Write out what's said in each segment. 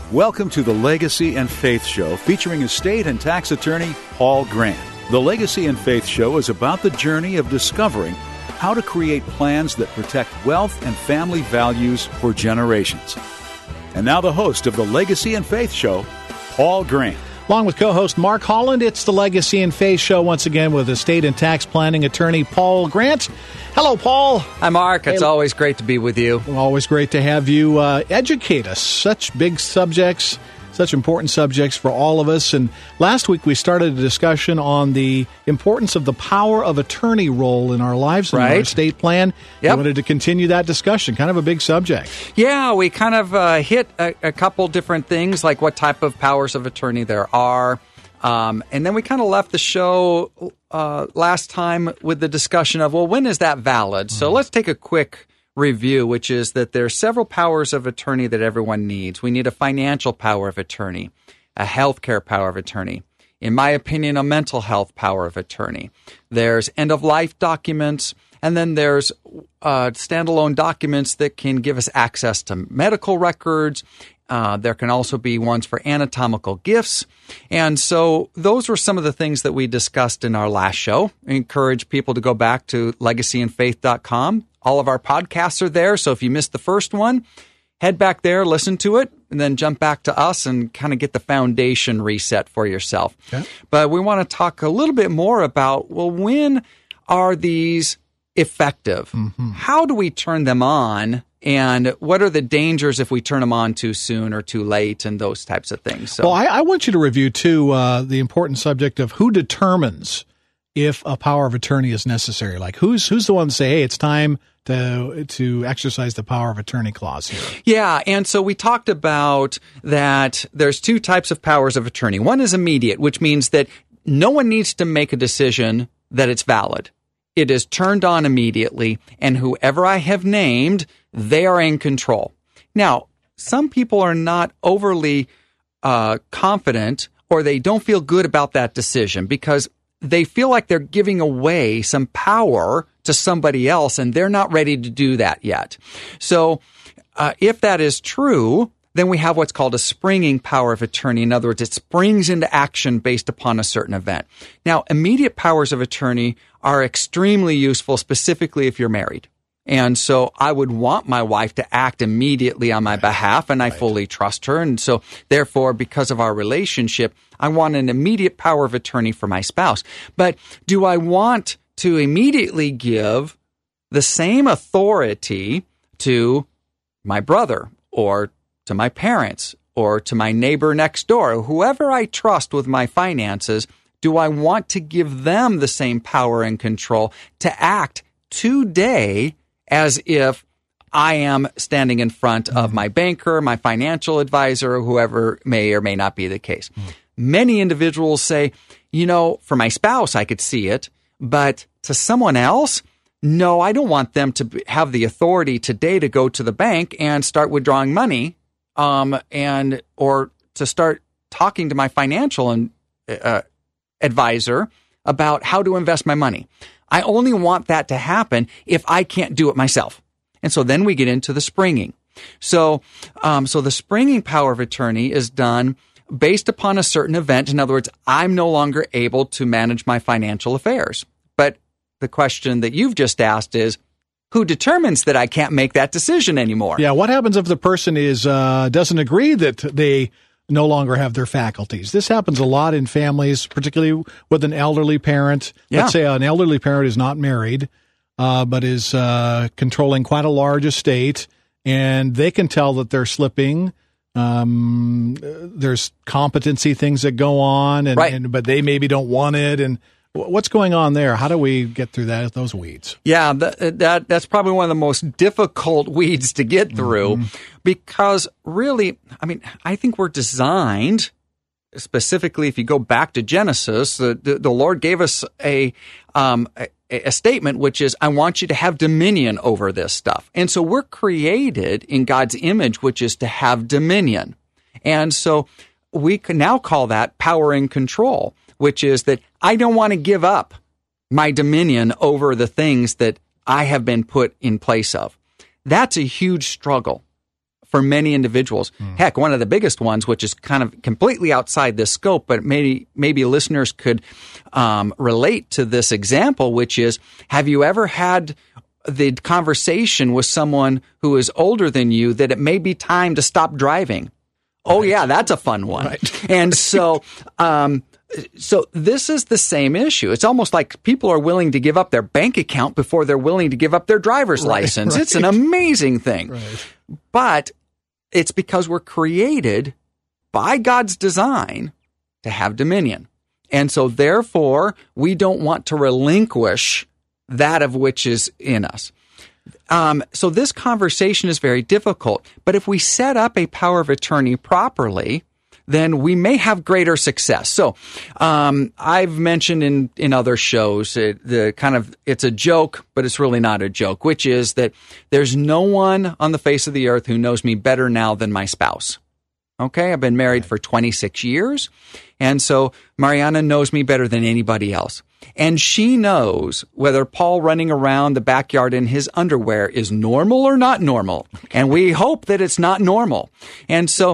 Welcome to the Legacy and Faith Show, featuring estate and tax attorney Paul Grant. The Legacy and Faith Show is about the journey of discovering how to create plans that protect wealth and family values for generations. And now the host of the Legacy and Faith Show, Paul Grant. Along with co-host Mark Holland, it's the Legacy and Faith Show once again with estate and tax planning attorney Paul Grant. Hello, Paul. Hi, Mark. It's always great to be with you. Always great to have you educate us. Such big subjects, such important subjects for all of us. And last week we started a discussion on the importance of the power of attorney role in our lives and our estate plan. Yep. I wanted to continue that discussion. Kind of a big subject. Yeah, we kind of hit a couple different things, like what type of powers of attorney there are. And then we kind of left the show last time with the discussion of, well, when is that valid? So let's take a quick review, which is that there are several powers of attorney that everyone needs. We need a financial power of attorney, a healthcare power of attorney, in my opinion, a mental health power of attorney. There's end-of-life documents, and then there's standalone documents that can give us access to medical records. There can also be ones for anatomical gifts. And so those were some of the things that we discussed in our last show. I encourage people to go back to legacyandfaith.com. All of our podcasts are there. So if you missed the first one, head back there, listen to it, and then jump back to us and kind of get the foundation reset for yourself. Okay. But we want to talk a little bit more about, well, when are these effective? Mm-hmm. How do we turn them on? And what are the dangers if we turn them on too soon or too late and those types of things? So, well, I want you to review, too, the important subject of who determines if a power of attorney is necessary. Like, who's the one to say, hey, it's time to exercise the power of attorney clause here? Yeah, and so we talked about that there's two types of powers of attorney. One is immediate, which means that no one needs to make a decision that it's valid. It is turned on immediately, and whoever I have named, they are in control. Now, some people are not overly confident, or they don't feel good about that decision because they feel like they're giving away some power to somebody else, and they're not ready to do that yet. So if that is true, then we have what's called a springing power of attorney. In other words, it springs into action based upon a certain event. Now, immediate powers of attorney are extremely useful, specifically if you're married. And so I would want my wife to act immediately on my behalf, and I fully trust her. And so therefore, because of our relationship, I want an immediate power of attorney for my spouse. But do I want to immediately give the same authority to my brother or to my parents or to my neighbor next door, whoever I trust with my finances? Do I want to give them the same power and control to act today as if I am standing in front of my banker, my financial advisor, or whoever may or may not be the case? Many individuals say, for my spouse, I could see it, but to someone else, no, I don't want them to have the authority today to go to the bank and start withdrawing money, or to start talking to my financial advisor about how to invest my money. I only want that to happen if I can't do it myself. And so then we get into the springing. So the springing power of attorney is done based upon a certain event. In other words, I'm no longer able to manage my financial affairs. But the question that you've just asked is, who determines that I can't make that decision anymore? Yeah, what happens if the person doesn't agree that they no longer have their faculties? This happens a lot in families, particularly with an elderly parent. Yeah. Let's say an elderly parent is not married, but is controlling quite a large estate, and they can tell that they're slipping. There's competency things that go on, but they maybe don't want it. And what's going on there? How do we get through those weeds? Yeah, that's probably one of the most difficult weeds to get through, because really, I think we're designed, specifically if you go back to Genesis, the Lord gave us a statement, which is, I want you to have dominion over this stuff. And so we're created in God's image, which is to have dominion. And so we can now call that power and control, which is that I don't want to give up my dominion over the things that I have been put in place of. That's a huge struggle for many individuals. Heck, one of the biggest ones, which is kind of completely outside this scope, but maybe listeners could relate to this example, which is, have you ever had the conversation with someone who is older than you that it may be time to stop driving? Oh, yeah, that's a fun one. Right. And so this is the same issue. It's almost like people are willing to give up their bank account before they're willing to give up their driver's license. Right. It's an amazing thing. Right. But it's because we're created by God's design to have dominion. And so therefore, we don't want to relinquish that of which is in us. So this conversation is very difficult. But if we set up a power of attorney properly, then we may have greater success. So I've mentioned in other shows it's a joke, but it's really not a joke, which is that there's no one on the face of the earth who knows me better now than my spouse. Okay, I've been married for 26 years, and so Mariana knows me better than anybody else. And she knows whether Paul running around the backyard in his underwear is normal or not normal. And we hope that it's not normal. And so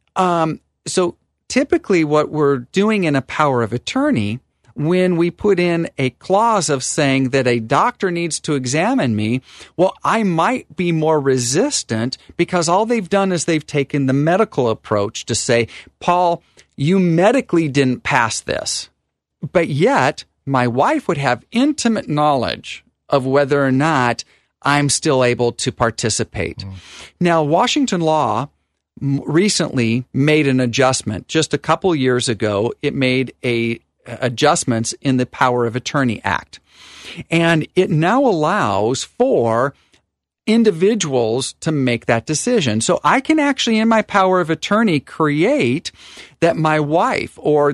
typically what we're doing in a power of attorney, when we put in a clause of saying that a doctor needs to examine me, well, I might be more resistant because all they've done is they've taken the medical approach to say, Paul, you medically didn't pass this. But yet, my wife would have intimate knowledge of whether or not I'm still able to participate. Now, Washington law recently made an adjustment. Just a couple years ago, it made adjustments in the Power of Attorney Act. And it now allows for individuals to make that decision. So I can actually, in my power of attorney, create that my wife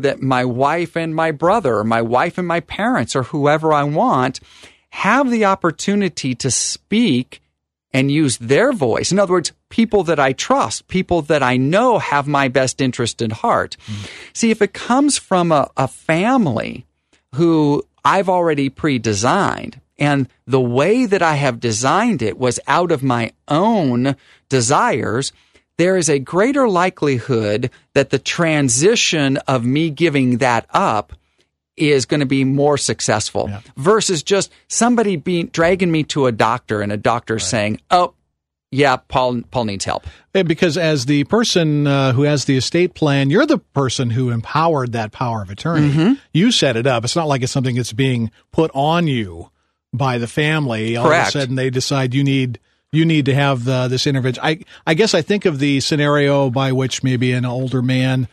and my brother, or my wife and my parents, or whoever I want, have the opportunity to speak and use their voice. In other words, people that I trust, people that I know have my best interest at heart. See, if it comes from a family who I've already pre-designed, and the way that I have designed it was out of my own desires, there is a greater likelihood that the transition of me giving that up is going to be more successful versus just somebody dragging me to a doctor and a doctor saying, oh, yeah, Paul needs help. Because as the person who has the estate plan, you're the person who empowered that power of attorney. Mm-hmm. You set it up. It's not like it's something that's being put on you by the family. All Correct. Of a sudden they decide you need to have this intervention. I guess I think of the scenario by which maybe an older man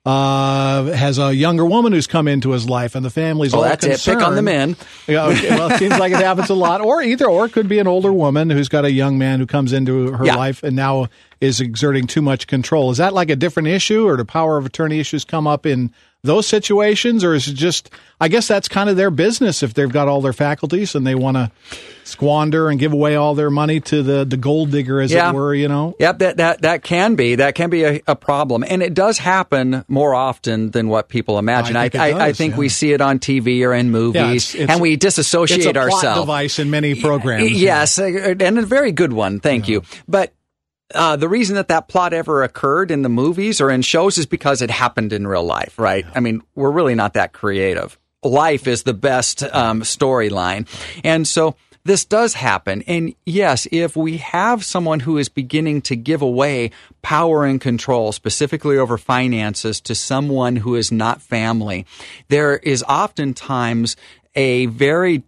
has a younger woman who's come into his life, and the family's all that's concerned. It. Pick on the men. Well, it seems like it happens a lot. Or it could be an older woman who's got a young man who comes into her life and now is exerting too much control. Is that like a different issue, or do power of attorney issues come up in those situations, or is it just, I guess that's kind of their business if they've got all their faculties and they want to squander and give away all their money to the gold digger, as it were, you know? Yep, that can be a problem. And it does happen more often than what people imagine. I think we see it on TV or in movies, and we disassociate ourselves. It's a plot device in many programs. Yes, and a very good one, thank you. But the reason that plot ever occurred in the movies or in shows is because it happened in real life, right? I mean, we're really not that creative. Life is the best storyline. And so this does happen. And yes, if we have someone who is beginning to give away power and control, specifically over finances, to someone who is not family, there is oftentimes a very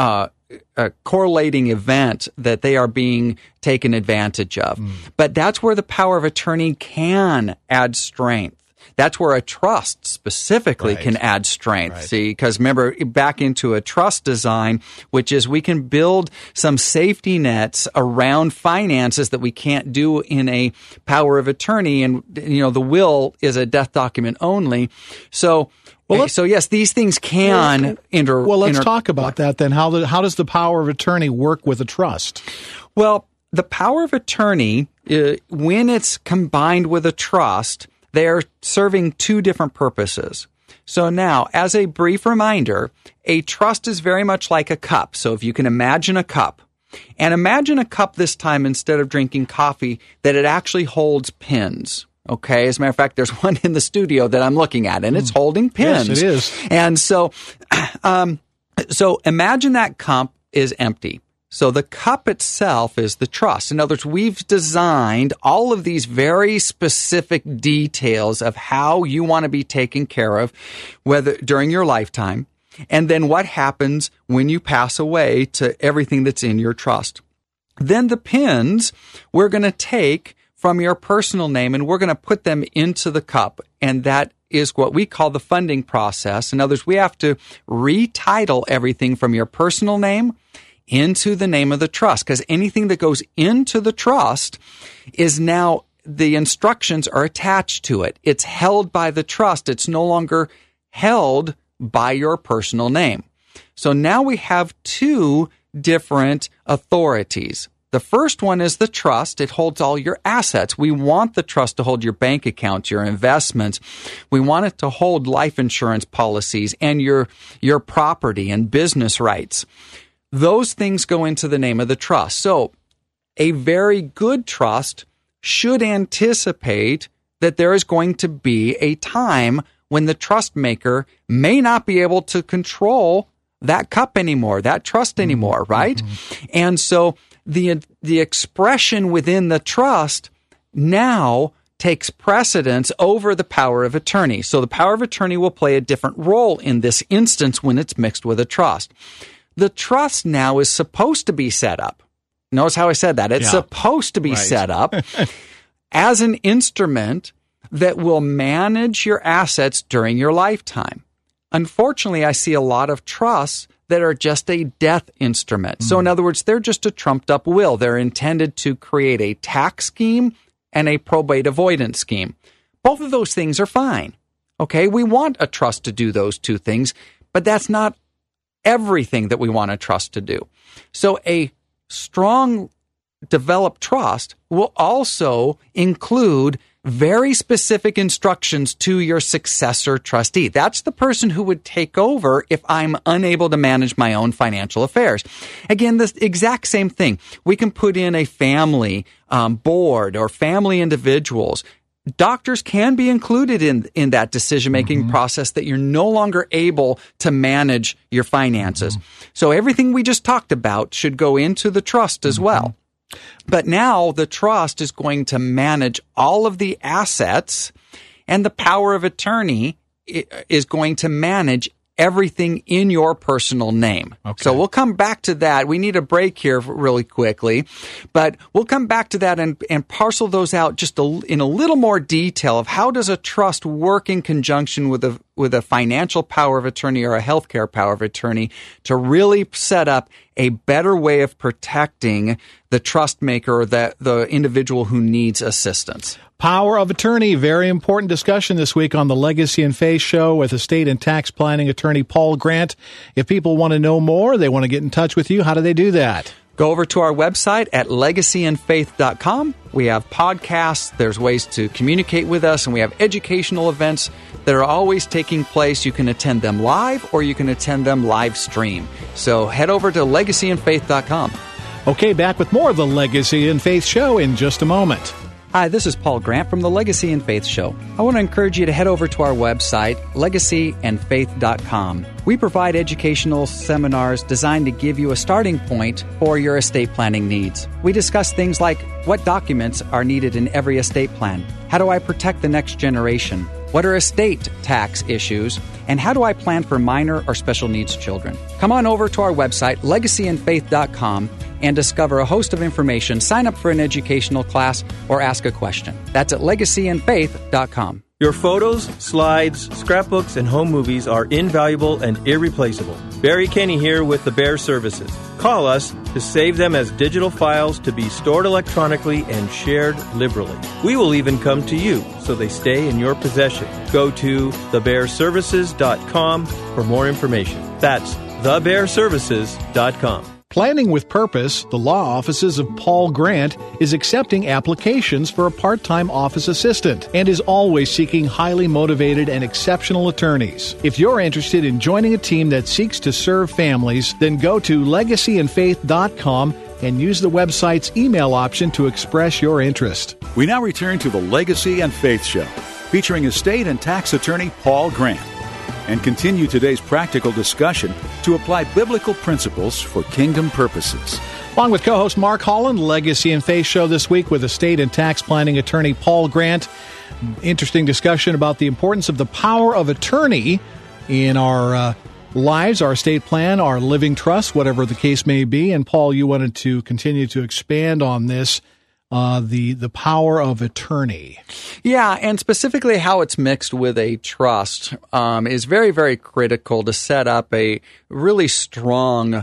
a correlating event that they are being taken advantage of. But that's where the power of attorney can add strength. That's where a trust specifically can add strength. See, because remember, back into a trust design, which is we can build some safety nets around finances that we can't do in a power of attorney. And, the will is a death document only. So yes, these things can let's talk about that then. How does the power of attorney work with a trust? Well, the power of attorney, when it's combined with a trust, they are serving two different purposes. So now, as a brief reminder, a trust is very much like a cup. So if you can imagine a cup, And imagine a cup this time, instead of drinking coffee, that it actually holds pins. Okay, as a matter of fact, there's one in the studio that I'm looking at, and it's holding pins. Yes, it is. And so imagine that cup is empty. So the cup itself is the trust. In other words, we've designed all of these very specific details of how you want to be taken care of, whether during your lifetime, and then what happens when you pass away to everything that's in your trust. Then the pins we're going to take from your personal name, and we're going to put them into the cup, and that is what we call the funding process. In other words, we have to retitle everything from your personal name into the name of the trust, because anything that goes into the trust is now, the instructions are attached to it. It's held by the trust. It's no longer held by your personal name. So now we have two different authorities. The first one is the trust. It holds all your assets. We want the trust to hold your bank accounts, your investments. We want it to hold life insurance policies and your property and business rights. Those things go into the name of the trust. So a very good trust should anticipate that there is going to be a time when the trust maker may not be able to control that cup anymore, that trust anymore, right? Mm-hmm. And so the expression within the trust now takes precedence over the power of attorney. So the power of attorney will play a different role in this instance when it's mixed with a trust. The trust now is supposed to be set up. Notice how I said that. It's supposed to be set up as an instrument that will manage your assets during your lifetime. Unfortunately, I see a lot of trusts that are just a death instrument. So in other words, they're just a trumped up will. They're intended to create a tax scheme and a probate avoidance scheme. Both of those things are fine. Okay, we want a trust to do those two things, but that's not everything that we want a trust to do. So a strong developed trust will also include very specific instructions to your successor trustee. That's the person who would take over if I'm unable to manage my own financial affairs. Again, the exact same thing. We can put in a family board or family individuals. Doctors can be included in that decision-making process that you're no longer able to manage your finances. So everything we just talked about should go into the trust as well. But now the trust is going to manage all of the assets, and the power of attorney is going to manage everything in your personal name. Okay. So we'll come back to that. We need a break here really quickly, but we'll come back to that and parcel those out just in a little more detail of how does a trust work in conjunction with a financial power of attorney or a healthcare power of attorney to really set up a better way of protecting the trust maker or the individual who needs assistance. Power of attorney, very important discussion this week on the Legacy and Faith Show with estate and tax planning attorney Paul Grant. If people want to know more, they want to get in touch with you, how do they do that? Go over to our website at legacyandfaith.com. We have podcasts, there's ways to communicate with us, and we have educational events that are always taking place. You can attend them live or you can attend them live stream. So head over to legacyandfaith.com. Okay, back with more of the Legacy and Faith Show in just a moment. Hi, this is Paul Grant from the Legacy and Faith Show. I want to encourage you to head over to our website, legacyandfaith.com. We provide educational seminars designed to give you a starting point for your estate planning needs. We discuss things like what documents are needed in every estate plan, how do I protect the next generation, what are estate tax issues, and how do I plan for minor or special needs children. Come on over to our website, legacyandfaith.com, and discover a host of information, sign up for an educational class, or ask a question. That's at legacyandfaith.com. Your photos, slides, scrapbooks, and home movies are invaluable and irreplaceable. Barry Kenny here with the Bear Services. Call us to save them as digital files to be stored electronically and shared liberally. We will even come to you so they stay in your possession. Go to thebearservices.com for more information. That's thebearservices.com. Planning with Purpose, the law offices of Paul Grant, is accepting applications for a part-time office assistant and is always seeking highly motivated and exceptional attorneys. If you're interested in joining a team that seeks to serve families, then go to legacyandfaith.com and use the website's email option to express your interest. We now return to the Legacy and Faith Show, featuring estate and tax attorney Paul Grant, and continue today's practical discussion to apply biblical principles for kingdom purposes. Along with co-host Mark Holland, Legacy and Faith Show this week with estate and tax planning attorney Paul Grant. Interesting discussion about the importance of the power of attorney in our lives, our estate plan, our living trust, whatever the case may be. And Paul, you wanted to continue to expand on this, the power of attorney. Yeah, and specifically how it's mixed with a trust is very, very critical to set up a really strong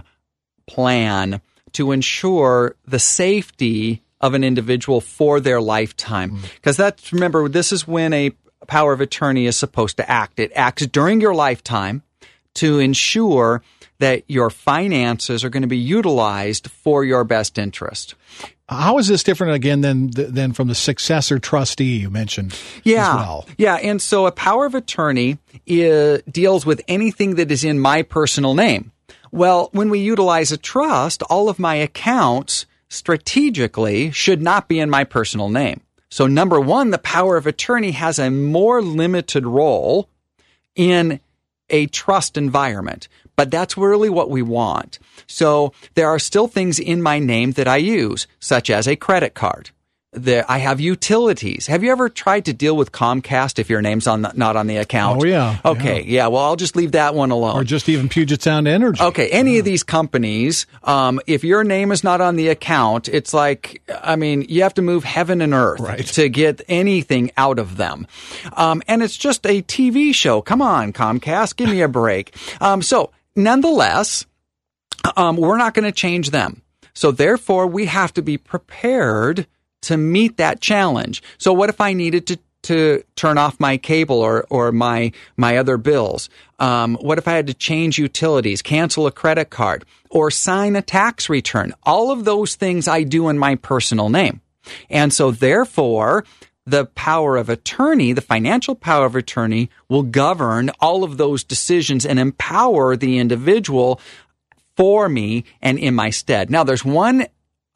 plan to ensure the safety of an individual for their lifetime. Because remember, this is when a power of attorney is supposed to act. It acts during your lifetime to ensure that your finances are going to be utilized for your best interest. How is this different again than from the successor trustee you mentioned as well? Yeah, and so a power of attorney deals with anything that is in my personal name. Well, when we utilize a trust, all of my accounts strategically should not be in my personal name. So number one, the power of attorney has a more limited role in a trust environment, but that's really what we want. So there are still things in my name that I use, such as a credit card. I have utilities. Have you ever tried to deal with Comcast if your name's not on the account? Oh, yeah. Okay, yeah. Well, I'll just leave that one alone. Or just even Puget Sound Energy. Okay, any of these companies, if your name is not on the account, it's like, you have to move heaven and earth to get anything out of them. And it's just a TV show. Come on, Comcast, give me a break. So, nonetheless, we're not going to change them. So, therefore, we have to be prepared to meet that challenge. So what if I needed to turn off my cable or my other bills? What if I had to change utilities, cancel a credit card, or sign a tax return? All of those things I do in my personal name. And so therefore, the power of attorney, the financial power of attorney, will govern all of those decisions and empower the individual for me and in my stead. Now, there's one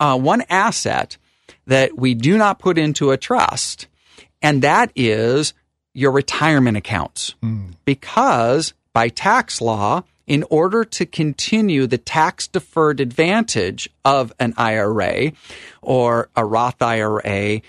asset that we do not put into a trust, and that is your retirement accounts. Because by tax law, in order to continue the tax-deferred advantage of an IRA or a Roth IRA, a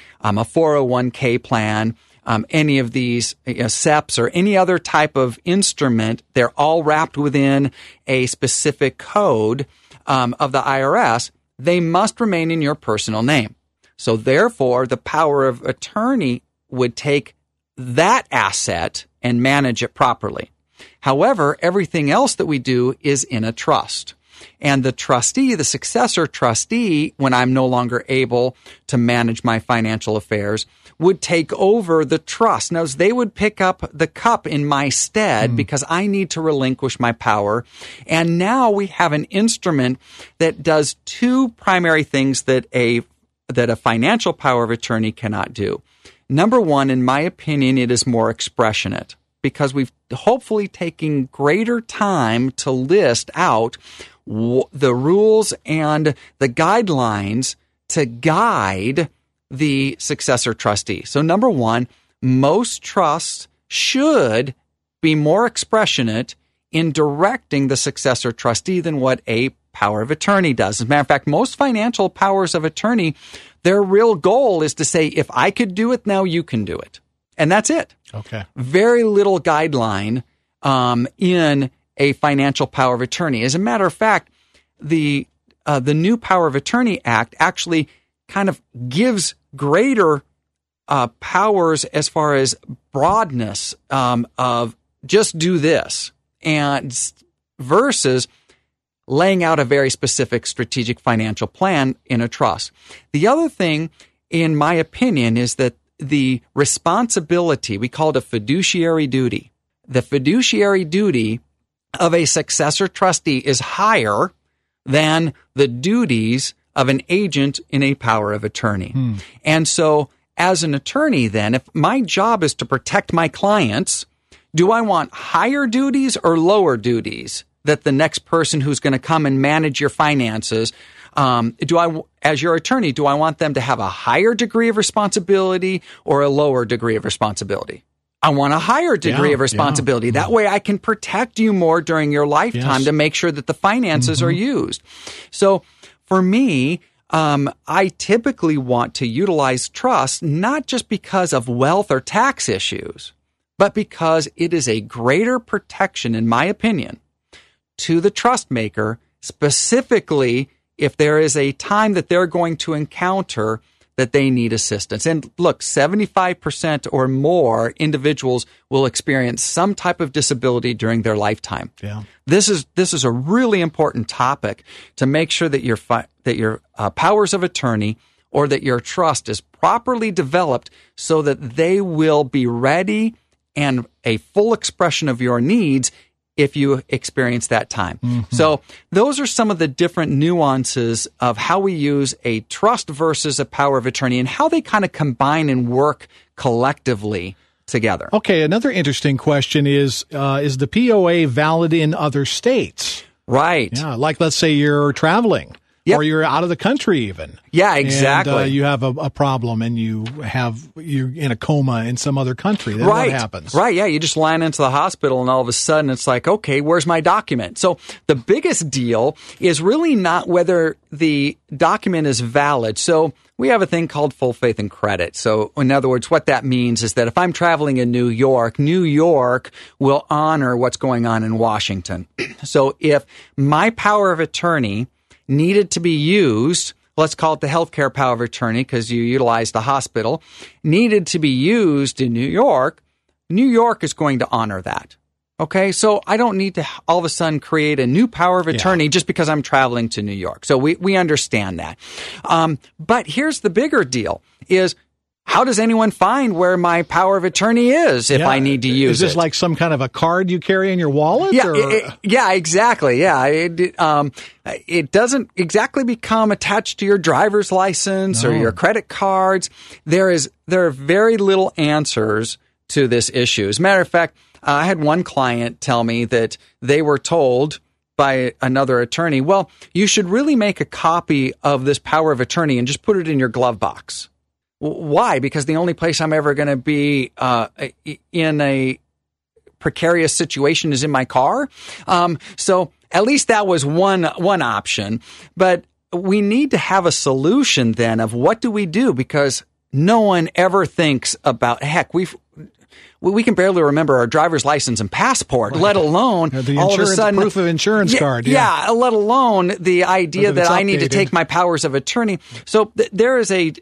401k plan, any of these SEPs or any other type of instrument, they're all wrapped within a specific code of the IRS. They must remain in your personal name. So therefore, the power of attorney would take that asset and manage it properly. However, everything else that we do is in a trust. And the trustee, the successor trustee, when I'm no longer able to manage my financial affairs, would take over the trust. Now, they would pick up the cup in my stead because I need to relinquish my power. And now we have an instrument that does two primary things that a financial power of attorney cannot do. Number one, in my opinion, it is more expressionate because we've hopefully taken greater time to list out the rules and the guidelines to guide the successor trustee. So number one, most trusts should be more expressionate in directing the successor trustee than what a power of attorney does. As a matter of fact, most financial powers of attorney, their real goal is to say, if I could do it, now you can do it. And that's it. Okay. Very little guideline in a financial power of attorney. As a matter of fact, the new Power of Attorney Act actually kind of gives greater powers as far as broadness of just do this, and versus laying out a very specific strategic financial plan in a trust. The other thing, in my opinion, is that the responsibility, we call it a fiduciary duty. The fiduciary duty of a successor trustee is higher than the duties of an agent in a power of attorney. And so as an attorney, then, if my job is to protect my clients, do I want higher duties or lower duties that the next person who's going to come and manage your finances As your attorney, do I want them to have a higher degree of responsibility or a lower degree of responsibility? I want a higher degree of responsibility. Yeah. That way I can protect you more during your lifetime to make sure that the finances are used. So for me, I typically want to utilize trust not just because of wealth or tax issues, but because it is a greater protection, in my opinion, to the trust maker, specifically if there is a time that they're going to encounter that they need assistance. And look, 75% or more individuals will experience some type of disability during their lifetime. Yeah. This is a really important topic to make sure that your powers of attorney or that your trust is properly developed so that they will be ready and a full expression of your needs if you experience that time. Mm-hmm. So those are some of the different nuances of how we use a trust versus a power of attorney and how they kind of combine and work collectively together. Okay, another interesting question is the POA valid in other states? Right. Yeah, like let's say you're traveling. Yep. Or you're out of the country even. Yeah, exactly. And you have a problem and you're in a coma in some other country. Then right. What happens? Right, yeah. You just land into the hospital and all of a sudden it's like, okay, where's my document? So the biggest deal is really not whether the document is valid. So we have a thing called full faith and credit. So in other words, what that means is that if I'm traveling in New York will honor what's going on in Washington. So if my power of attorney needed to be used, let's call it the healthcare power of attorney because you utilize the hospital, needed to be used in New York is going to honor that. Okay, so I don't need to all of a sudden create a new power of attorney just because I'm traveling to New York. So we understand that. But here's the bigger deal is, how does anyone find where my power of attorney is if I need to use it? Is this like some kind of a card you carry in your wallet? Yeah, exactly. Yeah, it doesn't exactly become attached to your driver's license or your credit cards. There are very little answers to this issue. As a matter of fact, I had one client tell me that they were told by another attorney, well, you should really make a copy of this power of attorney and just put it in your glove box. Why? Because the only place I'm ever going to be in a precarious situation is in my car. So at least that was one option. But we need to have a solution then of what do we do? Because no one ever thinks about, heck, we can barely remember our driver's license and passport, let alone the all of a sudden proof of insurance card. Yeah, let alone the idea that I need to take my powers of attorney. So there is a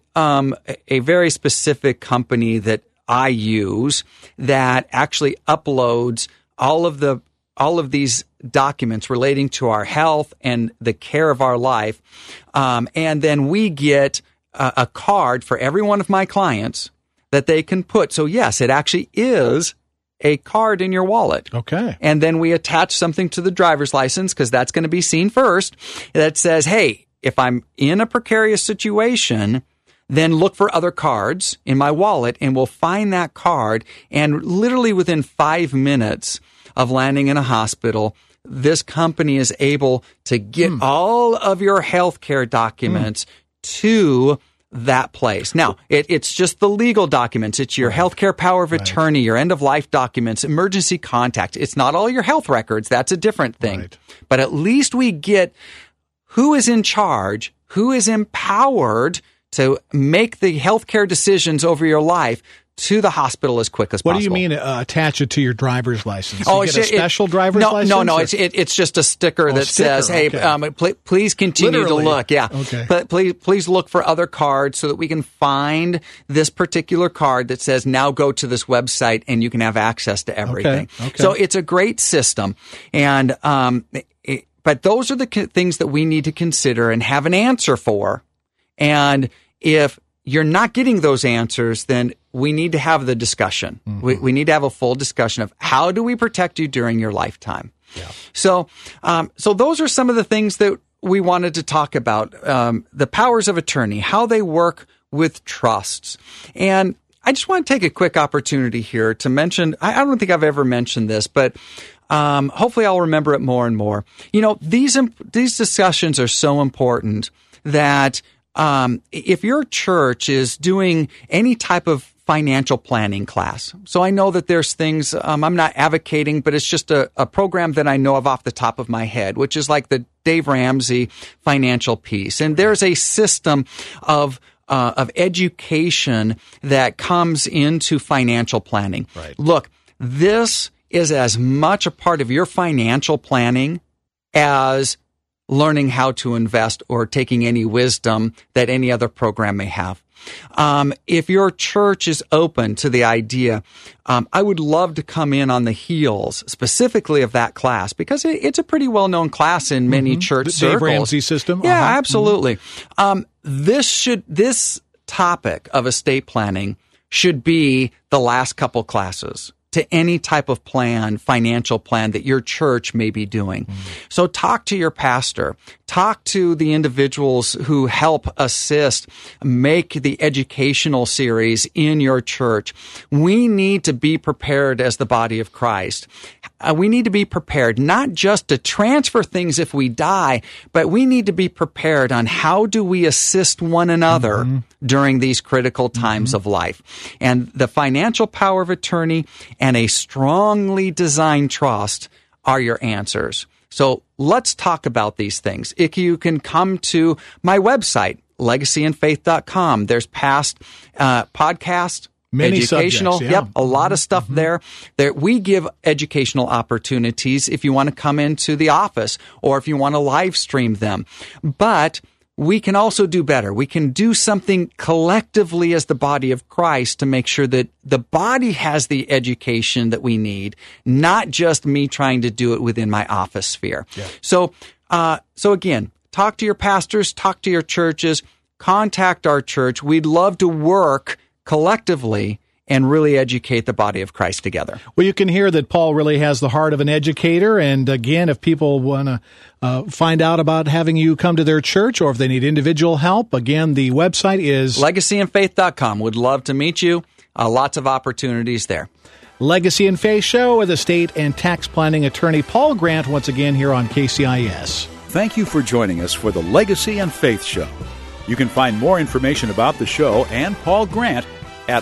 very specific company that I use that actually uploads all of these documents relating to our health and the care of our life, and then we get a card for every one of my clients that they can put. So yes, it actually is a card in your wallet. Okay. And then we attach something to the driver's license because that's going to be seen first that says, hey, if I'm in a precarious situation, then look for other cards in my wallet and we'll find that card. And literally within 5 minutes of landing in a hospital, this company is able to get all of your healthcare documents to that place. Now, it's just the legal documents. It's your healthcare power of attorney, your end-of-life documents, emergency contact. It's not all your health records. That's a different thing. Right. But at least we get who is in charge, who is empowered to make the healthcare decisions over your life to the hospital as quick as possible. What do you mean attach it to your driver's license? You get a special driver's license? No. It's just a sticker that says, hey, please continue to look. Yeah. Okay. But please look for other cards so that we can find this particular card that says now go to this website and you can have access to everything. Okay. So it's a great system. And but those are the things that we need to consider and have an answer for. And if you're not getting those answers, then we need to have the discussion. Mm-hmm. We need to have a full discussion of how do we protect you during your lifetime. Yeah. So those are some of the things that we wanted to talk about, the powers of attorney, how they work with trusts. And I just want to take a quick opportunity here to mention, I don't think I've ever mentioned this, but hopefully I'll remember it more and more. You know, these discussions are so important that if your church is doing any type of financial planning class. So I know that there's things, I'm not advocating, but it's just a program that I know of off the top of my head, which is like the Dave Ramsey financial piece. And there's a system of education that comes into financial planning. Right. Look, this is as much a part of your financial planning as learning how to invest or taking any wisdom that any other program may have. If your church is open to the idea, I would love to come in on the heels specifically of that class because it's a pretty well-known class in many church the circles. Dave Ramsey system? Yeah, absolutely. This topic of estate planning should be the last couple classes to any type of plan, financial plan that your church may be doing. So talk to your pastor. Talk to the individuals who help assist make the educational series in your church. We need to be prepared as the body of Christ. We need to be prepared not just to transfer things if we die, but we need to be prepared on how do we assist one another during these critical times of life. And the financial power of attorney and a strongly designed trust are your answers. So let's talk about these things. If you can come to my website, legacyandfaith.com. There's past podcasts, many educational, subjects, yeah. a lot of stuff there. We give educational opportunities if you want to come into the office or if you want to live stream them. But we can also do better. We can do something collectively as the body of Christ to make sure that the body has the education that we need, not just me trying to do it within my office sphere. Yeah. So again, talk to your pastors, talk to your churches, contact our church. We'd love to work collectively and really educate the body of Christ together. Well, you can hear that Paul really has the heart of an educator. And again, if people want to find out about having you come to their church or if they need individual help, again, the website is legacyandfaith.com. Would love to meet you. Lots of opportunities there. Legacy and Faith Show with estate and tax planning attorney Paul Grant once again here on KCIS. Thank you for joining us for the Legacy and Faith Show. You can find more information about the show and Paul Grant at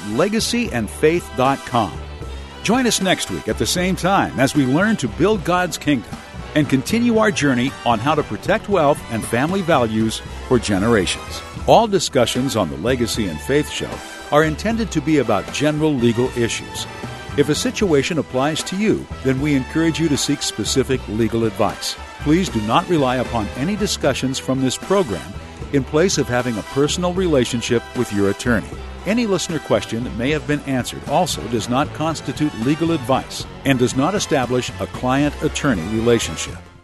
legacyandfaith.com. Join us next week at the same time as we learn to build God's kingdom and continue our journey on how to protect wealth and family values for generations. All discussions on the Legacy and Faith Show are intended to be about general legal issues. If a situation applies to you, then we encourage you to seek specific legal advice. Please do not rely upon any discussions from this program in place of having a personal relationship with your attorney. Any listener question that may have been answered also does not constitute legal advice and does not establish a client-attorney relationship.